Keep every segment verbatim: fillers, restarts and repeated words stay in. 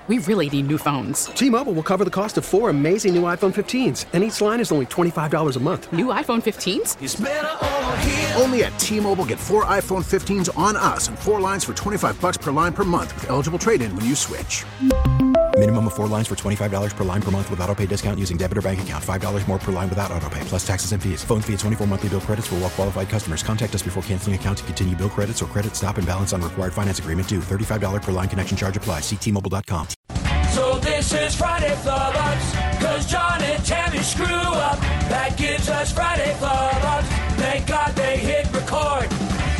We really need new phones. T-Mobile will cover the cost of four amazing new iPhone fifteens, and each line is only twenty-five dollars a month. New iPhone fifteens? It's better over here. Only at T-Mobile, get four iPhone fifteens on us and four lines for twenty-five dollars per line per month with eligible trade-in when you switch. Minimum of four lines for twenty-five dollars per line per month with autopay discount using debit or bank account. five dollars more per line without autopay, plus taxes and fees. Phone fee at twenty-four monthly bill credits for well-qualified customers. Contact us before canceling account to continue bill credits or credit stop and balance on required finance agreement due. thirty-five dollars per line connection charge applies. See T Mobile dot com. So this is Friday Flub-Ups, cause John and Tammy screw up. That gives us Friday Flub-Ups. Thank God they hit record.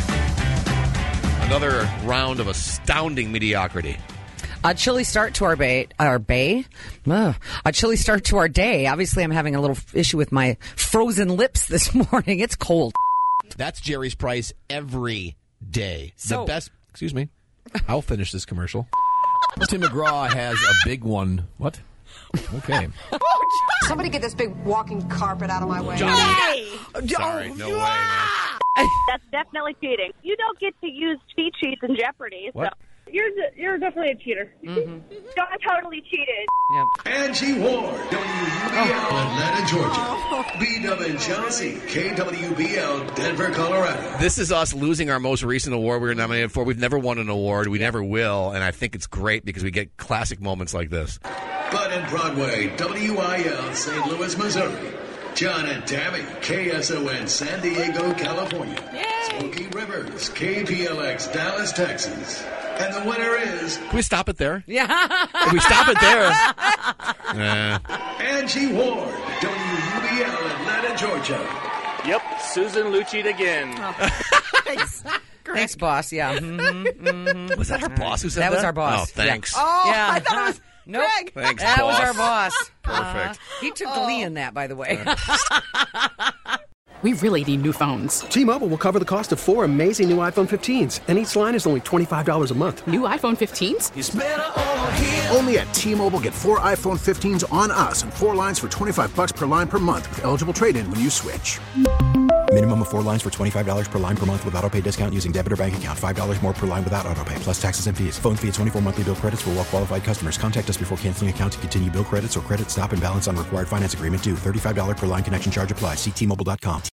Another round of astounding mediocrity. A chilly start to our bay. Our bay? Ugh. A chilly start to our day. Obviously, I'm having a little issue with my frozen lips this morning. It's cold. That's Jerry's Price every day. So- the best. Excuse me. I'll finish this commercial. Tim McGraw has a big one. What? Okay. Somebody get this big walking carpet out of my way. Sorry, no way, man. That's definitely cheating. You don't get to use cheat sheets in Jeopardy. What? So you're you're definitely a cheater. Mm-hmm. John totally cheated. Yep. Angie Ward, W U B L, Atlanta, Georgia. B W Chelsea, K W B L, Denver, Colorado. This is us losing our most recent award we were nominated for. We've never won an award. We never will. And I think it's great because we get classic moments like this. Bud and Broadway, W I L, Saint Louis, Missouri. John and Tammy, K S O N, San Diego, California. Yay. Smoky Rivers, K P L X, Dallas, Texas. And the winner is... Can we stop it there? Yeah. If we stop it there... uh, Angie Ward, W U B L, Atlanta, Georgia. Yep, Susan Lucci again. Oh. Thanks. Thanks, boss. Yeah. Mm-hmm, mm-hmm. was that our boss who said that? That was our boss. Oh, thanks. Yeah. Oh, Yeah. I thought it was Nope. Greg. Thanks, That boss. was our boss. Perfect. Uh, he took the lead in that, by the way. We really need new phones. T-Mobile will cover the cost of four amazing new iPhone fifteens, and each line is only twenty-five dollars a month. New iPhone fifteens? It's better over here. Only at T-Mobile, get four iPhone fifteens on us and four lines for twenty-five dollars per line per month with eligible trade-in when you switch. Minimum of four lines for twenty-five dollars per line per month with autopay discount using debit or bank account. five dollars more per line without autopay, plus taxes and fees. Phone fee at twenty-four monthly bill credits for well-qualified customers. Contact us before canceling account to continue bill credits or credit stop and balance on required finance agreement due. thirty-five dollars per line connection charge applies. See T Mobile dot com.